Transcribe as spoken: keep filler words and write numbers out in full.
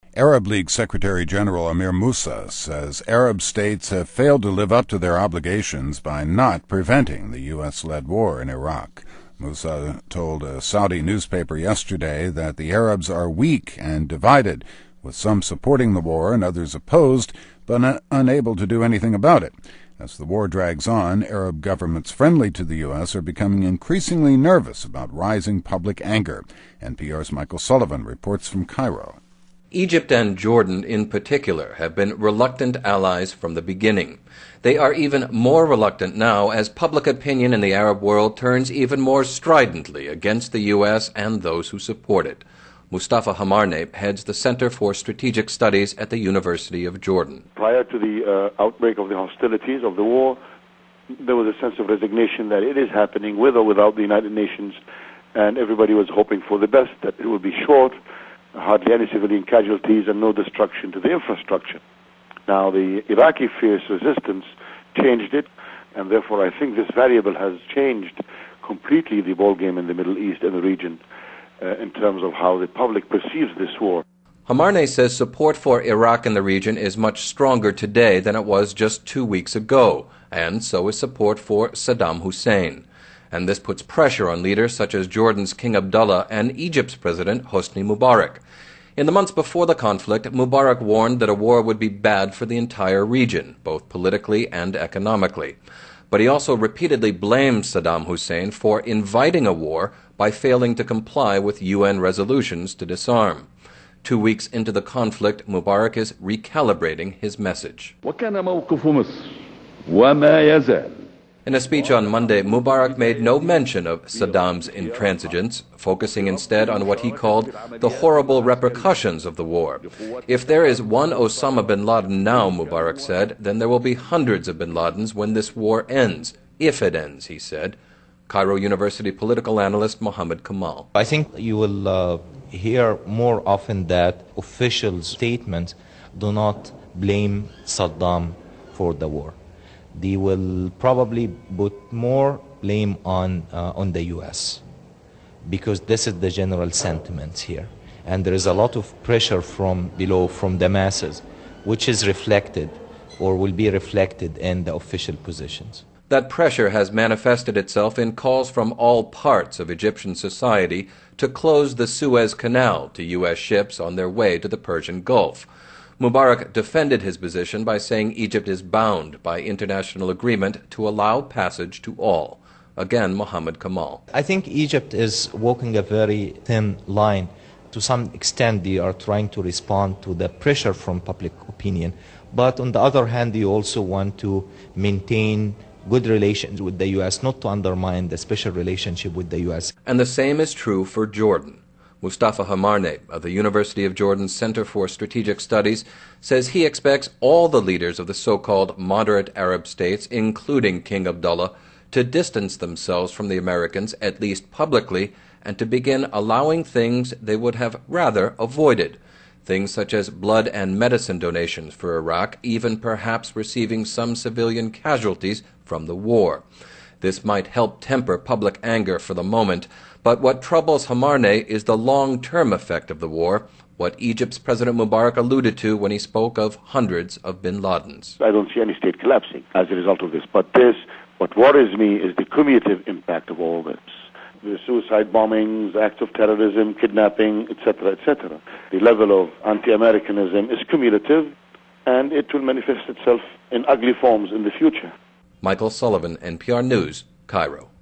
Arab League Secretary General Amir Moussa says Arab states have failed to live up to their obligations by not preventing the U S-led war in Iraq. Moussa told a Saudi newspaper yesterday that the Arabs are weak and divided, with some supporting the war and others opposed, but un- unable to do anything about it. As the war drags on, Arab governments friendly to the U S are becoming increasingly nervous about rising public anger. N P R's Michael Sullivan reports from Cairo. Egypt and Jordan in particular have been reluctant allies from the beginning. They are even more reluctant now as public opinion in the Arab world turns even more stridently against the U S and those who support it. Mustafa Hamarneh heads the Center for Strategic Studies at the University of Jordan. Prior to the uh, outbreak of the hostilities of the war, there was a sense of resignation that it is happening with or without the United Nations, and everybody was hoping for the best, that it would be short, hardly any civilian casualties, and no destruction to the infrastructure. Now, the Iraqi fierce resistance changed it, and therefore I think this variable has changed completely the ballgame in the Middle East and the region uh, in terms of how the public perceives this war. Hamarneh says support for Iraq in the region is much stronger today than it was just two weeks ago, and so is support for Saddam Hussein. And this puts pressure on leaders such as Jordan's King Abdullah and Egypt's President Hosni Mubarak. In the months before the conflict, Mubarak warned that a war would be bad for the entire region, both politically and economically. But he also repeatedly blamed Saddam Hussein for inviting a war by failing to comply with U N resolutions to disarm. Two weeks into the conflict, Mubarak is recalibrating his message. In a speech on Monday, Mubarak made no mention of Saddam's intransigence, focusing instead on what he called the horrible repercussions of the war. If there is one Osama bin Laden now, Mubarak said, then there will be hundreds of bin Ladens when this war ends. If it ends, he said. Cairo University political analyst Mohammed Kamal. I think you will uh, hear more often that official statements do not blame Saddam for the war. They will probably put more blame on uh, on the U S because this is the general sentiment here, and there is a lot of pressure from below, from the masses, which is reflected or will be reflected in the official positions. That pressure has manifested itself in calls from all parts of Egyptian society to close the Suez Canal to U S ships on their way to the Persian Gulf. Mubarak defended his position by saying Egypt is bound by international agreement to allow passage to all. Again, Mohammed Kamal. I think Egypt is walking a very thin line. To some extent, they are trying to respond to the pressure from public opinion. But on the other hand, they also want to maintain good relations with the U S, not to undermine the special relationship with the U S. And the same is true for Jordan. Mustafa Hamarneh of the University of Jordan's Center for Strategic Studies says he expects all the leaders of the so-called moderate Arab states, including King Abdullah, to distance themselves from the Americans, at least publicly, and to begin allowing things they would have rather avoided. Things such as blood and medicine donations for Iraq, even perhaps receiving some civilian casualties from the war. This might help temper public anger for the moment, but what troubles Hamarneh is the long-term effect of the war, what Egypt's President Mubarak alluded to when he spoke of hundreds of bin Ladens. I don't see any state collapsing as a result of this, but this, what worries me is the cumulative impact of all this. The suicide bombings, acts of terrorism, kidnapping, et cetera, et cetera. The level of anti-Americanism is cumulative, and it will manifest itself in ugly forms in the future. Michael Sullivan, N P R News, Cairo.